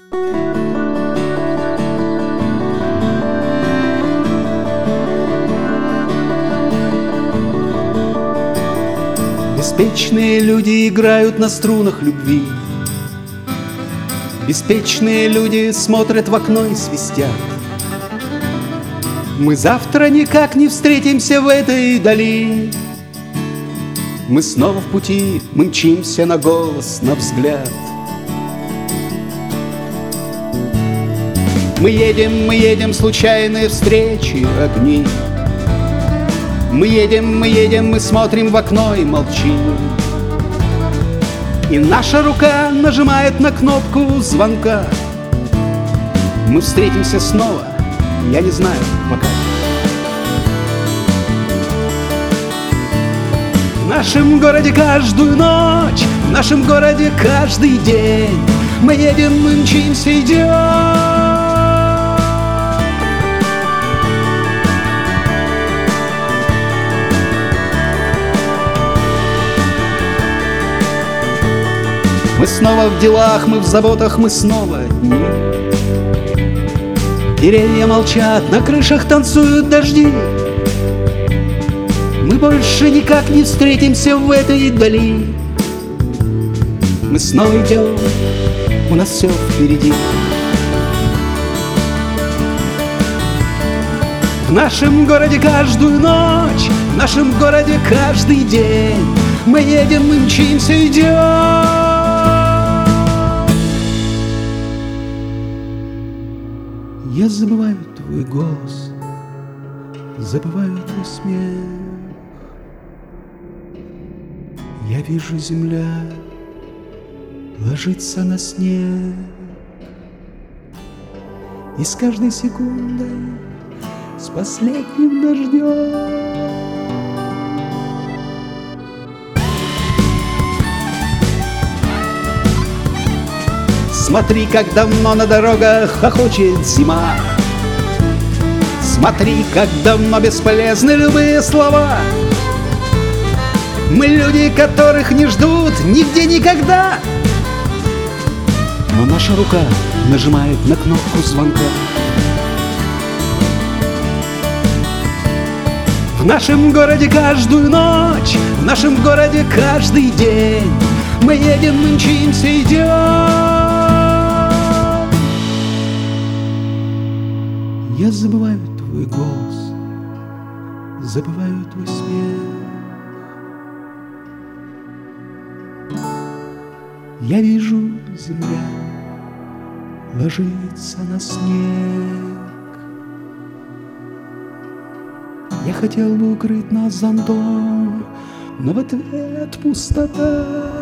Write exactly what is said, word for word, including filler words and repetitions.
Беспечные люди играют на струнах любви. Беспечные люди смотрят в окно и свистят. Мы завтра никак не встретимся в этой дали. Мы снова в пути, мы мчимся на голос, на взгляд. Мы едем, мы едем, случайные встречи, огни. Мы едем, мы едем, мы смотрим в окно и молчим. И наша рука нажимает на кнопку звонка. Мы встретимся снова, я не знаю пока. В нашем городе каждую ночь, в нашем городе каждый день мы едем, мы мчимся, идем. Мы снова в делах, мы в заботах, мы снова одни. Деревья молчат, на крышах танцуют дожди. Мы больше никак не встретимся в этой дали. Мы снова идем, у нас все впереди. В нашем городе каждую ночь, в нашем городе каждый день мы едем, мы мчимся, идем. Я забываю твой голос, забываю твой смех. Я вижу, земля ложится на снег, и с каждой секундой, с последним дождем смотри, как давно на дорогах хохочет зима. Смотри, как давно бесполезны любые слова. Мы люди, которых не ждут нигде никогда. Но наша рука нажимает на кнопку звонка. В нашем городе каждую ночь, в нашем городе каждый день мы едем, мы мчимся, идем. Я забываю твой голос, забываю твой смех. Я вижу, земля ложится на снег. Я хотел бы укрыть нас зонтом, но в ответ пустота.